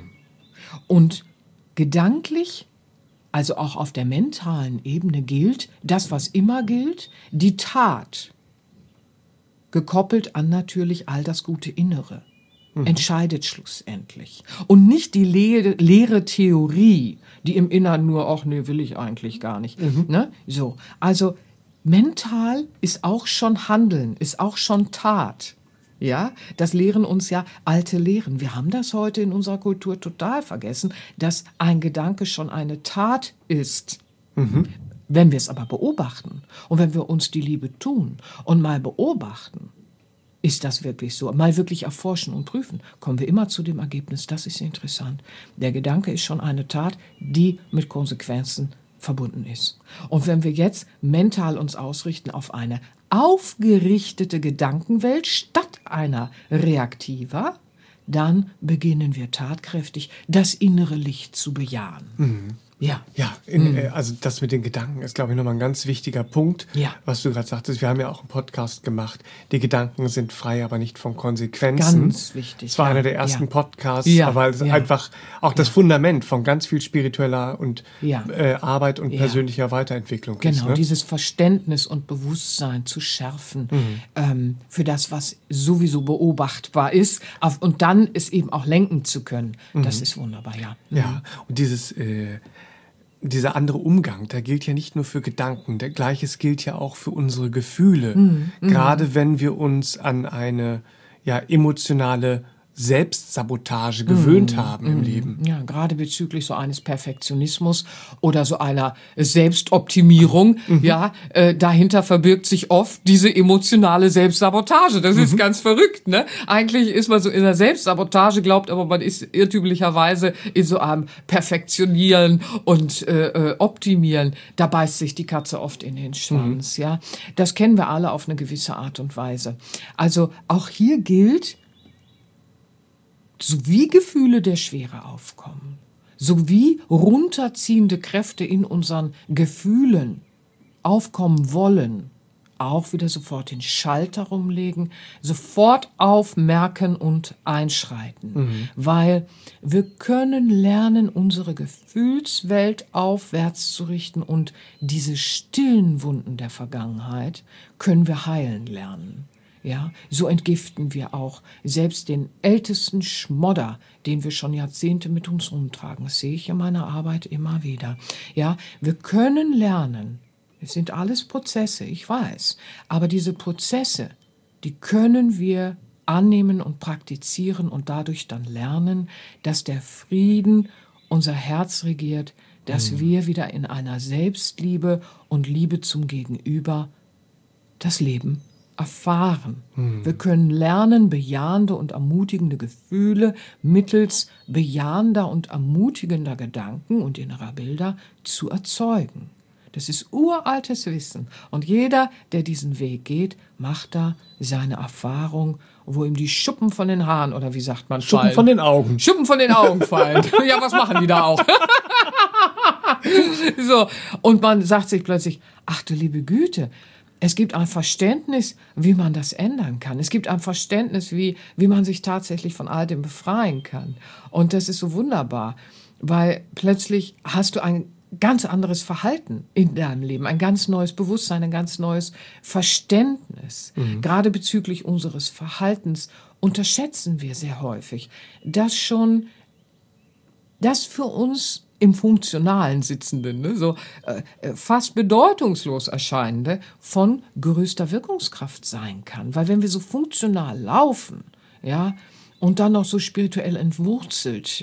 Und gedanklich, also auch auf der mentalen Ebene gilt das, was immer gilt, die Tat, gekoppelt an natürlich all das gute Innere, entscheidet schlussendlich. Und nicht die leere Theorie, die im Innern nur, ach nee, will ich eigentlich gar nicht. Ne? So, also mental ist auch schon Handeln, ist auch schon Tat. Ja, das lehren uns ja alte Lehren. Wir haben das heute in unserer Kultur total vergessen, dass ein Gedanke schon eine Tat ist. Wenn wir es aber beobachten und wenn wir uns die Liebe tun und mal beobachten, ist das wirklich so? Mal wirklich erforschen und prüfen, kommen wir immer zu dem Ergebnis, das ist interessant. Der Gedanke ist schon eine Tat, die mit Konsequenzen verbunden ist. Und wenn wir jetzt mental uns ausrichten auf eine aufgerichtete Gedankenwelt statt einer reaktiver, dann beginnen wir tatkräftig das innere Licht zu bejahen. Ja. Ja, also das mit den Gedanken ist, glaube ich, nochmal ein ganz wichtiger Punkt, was du gerade sagtest. Wir haben ja auch einen Podcast gemacht. Die Gedanken sind frei, aber nicht von Konsequenzen. Ganz wichtig. Es war einer der ersten Podcasts, aber es ist einfach auch das Fundament von ganz viel spiritueller und Arbeit und persönlicher Weiterentwicklung. Genau, ist, ne? dieses Verständnis und Bewusstsein zu schärfen für das, was sowieso beobachtbar ist und dann es eben auch lenken zu können. Das ist wunderbar, ja. Ja, und dieser andere Umgang, der gilt ja nicht nur für Gedanken, der Gleiches gilt ja auch für unsere Gefühle. Gerade wenn wir uns an eine emotionale Selbstsabotage gewöhnt haben im Leben. Ja, gerade bezüglich so eines Perfektionismus oder so einer Selbstoptimierung, dahinter verbirgt sich oft diese emotionale Selbstsabotage. Das ist ganz verrückt, ne? Eigentlich ist man so in der Selbstsabotage, glaubt aber, man ist irrtümlicherweise in so einem Perfektionieren und Optimieren. Da beißt sich die Katze oft in den Schwanz, ja. Das kennen wir alle auf eine gewisse Art und Weise. Also auch hier gilt, sowie Gefühle der Schwere aufkommen, sowie runterziehende Kräfte in unseren Gefühlen aufkommen wollen, auch wieder sofort den Schalter rumlegen, sofort aufmerken und einschreiten. Weil wir können lernen, unsere Gefühlswelt aufwärts zu richten und diese stillen Wunden der Vergangenheit können wir heilen lernen. Ja, so entgiften wir auch selbst den ältesten Schmodder, den wir schon Jahrzehnte mit uns rumtragen. Das sehe ich in meiner Arbeit immer wieder. Ja, wir können lernen. Es sind alles Prozesse, ich weiß. Aber diese Prozesse, die können wir annehmen und praktizieren und dadurch dann lernen, dass der Frieden unser Herz regiert, dass wir wieder in einer Selbstliebe und Liebe zum Gegenüber das Leben erfahren. Wir können lernen, bejahende und ermutigende Gefühle mittels bejahender und ermutigender Gedanken und innerer Bilder zu erzeugen. Das ist uraltes Wissen. Und jeder, der diesen Weg geht, macht da seine Erfahrung, wo ihm die Schuppen von den Haaren, oder wie sagt man, Schuppen fallen. von den Augen. Schuppen von den Augen fallen. Ja, was machen die da auch? So. Und man sagt sich plötzlich, ach du liebe Güte, es gibt ein Verständnis, wie man das ändern kann. Es gibt ein Verständnis, wie man sich tatsächlich von all dem befreien kann. Und das ist so wunderbar, weil plötzlich hast du ein ganz anderes Verhalten in deinem Leben, ein ganz neues Bewusstsein, ein ganz neues Verständnis. Gerade bezüglich unseres Verhaltens unterschätzen wir sehr häufig, dass schon das für uns im Funktionalen Sitzenden, ne, so fast bedeutungslos erscheinende, von größter Wirkungskraft sein kann. Weil wenn wir so funktional laufen, ja, und dann noch so spirituell entwurzelt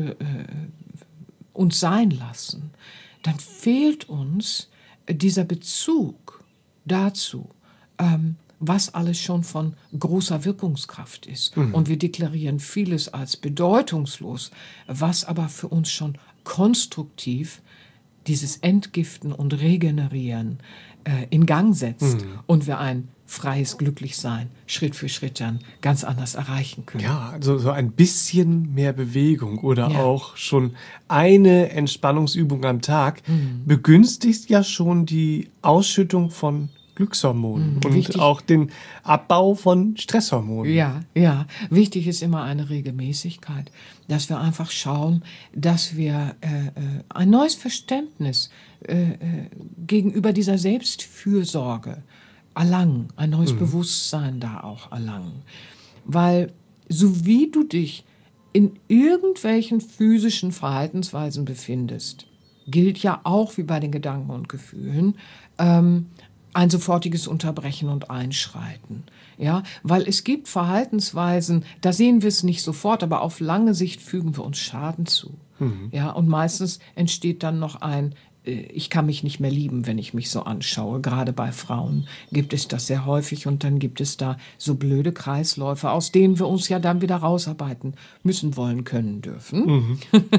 uns sein lassen, dann fehlt uns dieser Bezug dazu, was alles schon von großer Wirkungskraft ist. Und wir deklarieren vieles als bedeutungslos, was aber für uns schon konstruktiv dieses Entgiften und Regenerieren in Gang setzt und wir ein freies Glücklichsein Schritt für Schritt dann ganz anders erreichen können. Ja, also so ein bisschen mehr Bewegung oder auch schon eine Entspannungsübung am Tag begünstigt ja schon die Ausschüttung von Glückshormonen und wichtig. auch den Abbau von Stresshormonen. Ja. Wichtig ist immer eine Regelmäßigkeit, dass wir einfach schauen, dass wir ein neues Verständnis gegenüber dieser Selbstfürsorge erlangen, ein neues Bewusstsein da auch erlangen. Weil so wie du dich in irgendwelchen physischen Verhaltensweisen befindest, gilt ja auch wie bei den Gedanken und Gefühlen, ein sofortiges Unterbrechen und Einschreiten. Ja, weil es gibt Verhaltensweisen, da sehen wir es nicht sofort, aber auf lange Sicht fügen wir uns Schaden zu. Ja, und meistens entsteht dann noch ein ich kann mich nicht mehr lieben, wenn ich mich so anschaue. Gerade bei Frauen gibt es das sehr häufig und dann gibt es da so blöde Kreisläufe, aus denen wir uns ja dann wieder rausarbeiten müssen, wollen, können, dürfen.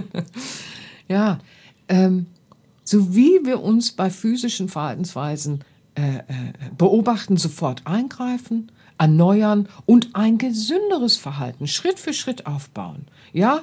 Ja, so wie wir uns bei physischen Verhaltensweisen beobachten, sofort eingreifen, erneuern und ein gesünderes Verhalten Schritt für Schritt aufbauen. Ja,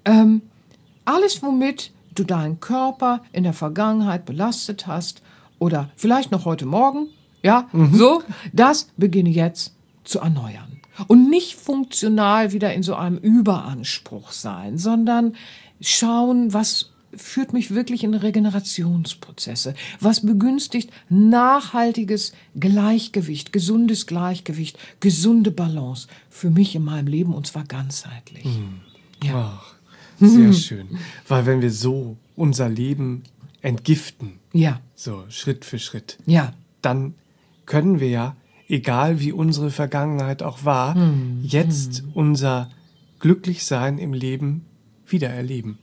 alles, womit du deinen Körper in der Vergangenheit belastet hast oder vielleicht noch heute Morgen, ja, so, das beginne jetzt zu erneuern. Und nicht funktional wieder in so einem Überanspruch sein, sondern schauen, was führt mich wirklich in Regenerationsprozesse, was begünstigt nachhaltiges Gleichgewicht, gesundes Gleichgewicht, gesunde Balance für mich in meinem Leben und zwar ganzheitlich. Ja. Ach, sehr schön. Weil wenn wir so unser Leben entgiften, Ja. so Schritt für Schritt, Ja. dann können wir ja, egal wie unsere Vergangenheit auch war, jetzt unser Glücklichsein im Leben wiedererleben.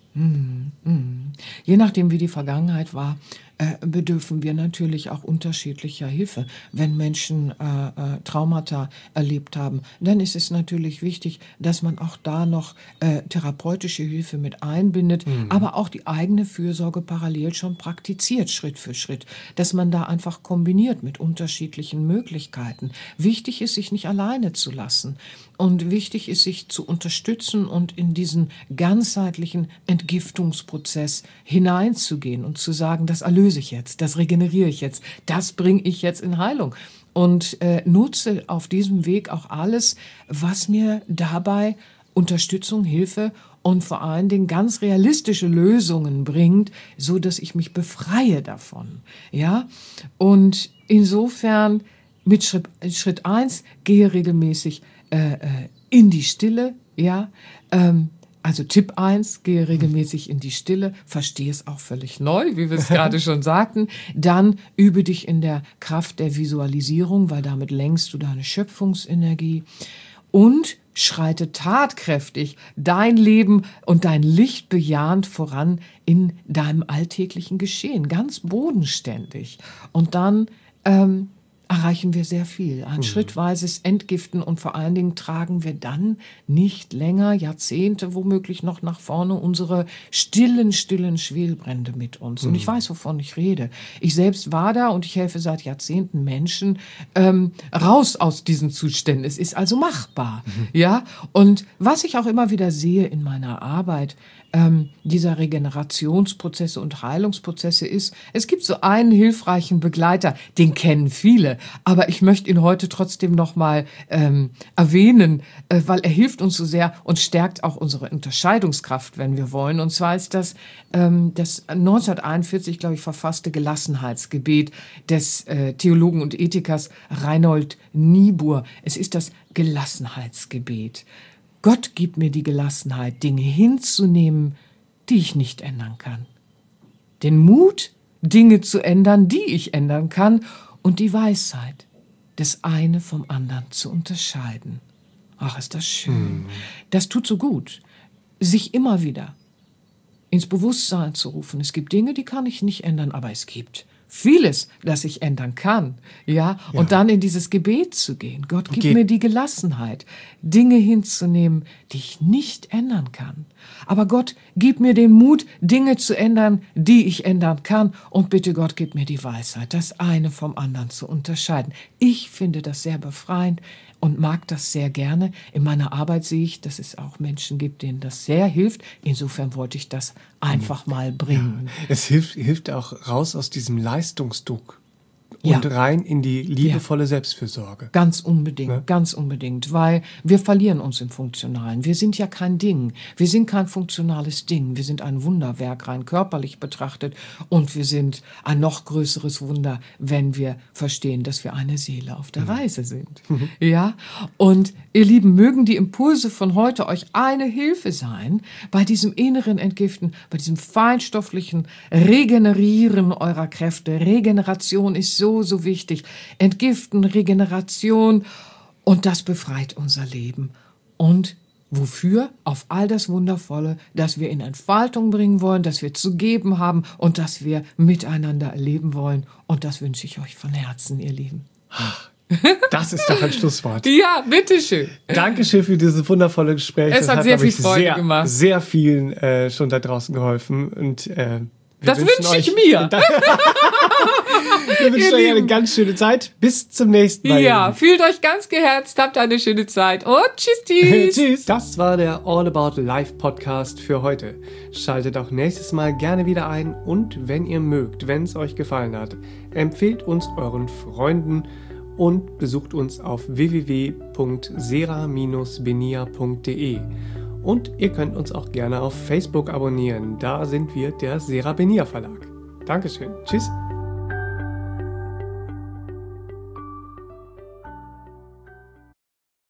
Je nachdem, wie die Vergangenheit war, bedürfen wir natürlich auch unterschiedlicher Hilfe. Wenn Menschen Traumata erlebt haben, dann ist es natürlich wichtig, dass man auch da noch therapeutische Hilfe mit einbindet, aber auch die eigene Fürsorge parallel schon praktiziert, Schritt für Schritt, dass man da einfach kombiniert mit unterschiedlichen Möglichkeiten. Wichtig ist, sich nicht alleine zu lassen und wichtig ist, sich zu unterstützen und in diesen ganzheitlichen Entgiftungsprozess hineinzugehen und zu sagen, das erlöse ich jetzt, das regeneriere ich jetzt, das bringe ich jetzt in Heilung und nutze auf diesem Weg auch alles, was mir dabei Unterstützung, Hilfe und vor allen Dingen ganz realistische Lösungen bringt, so dass ich mich befreie davon. Ja, und insofern mit Schritt 1 gehe regelmäßig in die Stille, ja, also Tipp 1, gehe regelmäßig in die Stille, verstehe es auch völlig neu, wie wir es gerade schon sagten. Dann übe dich in der Kraft der Visualisierung, weil damit lenkst du deine Schöpfungsenergie. und schreite tatkräftig dein Leben und dein Licht bejahend voran in deinem alltäglichen Geschehen, ganz bodenständig. Und dann erreichen wir sehr viel. Ein schrittweises Entgiften und vor allen Dingen tragen wir dann nicht länger, Jahrzehnte womöglich noch nach vorne, unsere stillen Schwelbrände mit uns. Und ich weiß, wovon ich rede. Ich selbst war da und ich helfe seit Jahrzehnten Menschen raus aus diesen Zuständen. Es ist also machbar. Ja? Und was ich auch immer wieder sehe in meiner Arbeit, dieser Regenerationsprozesse und Heilungsprozesse ist, es gibt so einen hilfreichen Begleiter, den kennen viele, aber ich möchte ihn heute trotzdem noch mal erwähnen, weil er hilft uns so sehr und stärkt auch unsere Unterscheidungskraft, wenn wir wollen. Und zwar ist das 1941, glaube ich, verfasste Gelassenheitsgebet des Theologen und Ethikers Reinhold Niebuhr. Es ist das Gelassenheitsgebet. Gott gibt mir die Gelassenheit, Dinge hinzunehmen, die ich nicht ändern kann. Den Mut, Dinge zu ändern, die ich ändern kann, und die Weisheit, das eine vom anderen zu unterscheiden. Ach, ist das schön. Das tut so gut, sich immer wieder ins Bewusstsein zu rufen. Es gibt Dinge, die kann ich nicht ändern, aber es gibt vieles, das ich ändern kann, ja, und dann in dieses Gebet zu gehen. Gott, gib mir die Gelassenheit, Dinge hinzunehmen, die ich nicht ändern kann. Aber Gott, gib mir den Mut, Dinge zu ändern, die ich ändern kann. Und bitte Gott, gib mir die Weisheit, das eine vom anderen zu unterscheiden. Ich finde das sehr befreiend und mag das sehr gerne. In meiner Arbeit sehe ich, dass es auch Menschen gibt, denen das sehr hilft. Insofern wollte ich das einfach mal bringen. Ja, es hilft auch raus aus diesem Leistungsdruck und rein in die liebevolle Selbstfürsorge. Ganz unbedingt, weil wir verlieren uns im Funktionalen. Wir sind ja kein Ding, wir sind kein funktionales Ding, wir sind ein Wunderwerk, rein körperlich betrachtet, und wir sind ein noch größeres Wunder, wenn wir verstehen, dass wir eine Seele auf der Reise sind. Ja, und ihr Lieben, mögen die Impulse von heute euch eine Hilfe sein bei diesem inneren Entgiften, bei diesem feinstofflichen Regenerieren eurer Kräfte. Regeneration ist so wichtig. Entgiften, Regeneration, und das befreit unser Leben. Und wofür? Auf all das Wundervolle, das wir in Entfaltung bringen wollen, das wir zu geben haben und das wir miteinander erleben wollen. Und das wünsche ich euch von Herzen, ihr Lieben. Das ist doch ein Schlusswort. Ja, bitteschön. Dankeschön für dieses wundervolle Gespräch. Es hat sehr viel Freude gemacht. Sehr vielen schon da draußen geholfen. Und das wünsche ich mir. Wir wünschen euch eine ganz schöne Zeit. Bis zum nächsten Mal. Ja, fühlt euch ganz geherzt, habt eine schöne Zeit und tschüss. Tschüss. Das war der All About Life Podcast für heute. Schaltet auch nächstes Mal gerne wieder ein, und wenn ihr mögt, wenn es euch gefallen hat, empfehlt uns euren Freunden und besucht uns auf www.sera-benia.de. Und ihr könnt uns auch gerne auf Facebook abonnieren. Da sind wir der Sera Benia Verlag. Dankeschön. Tschüss.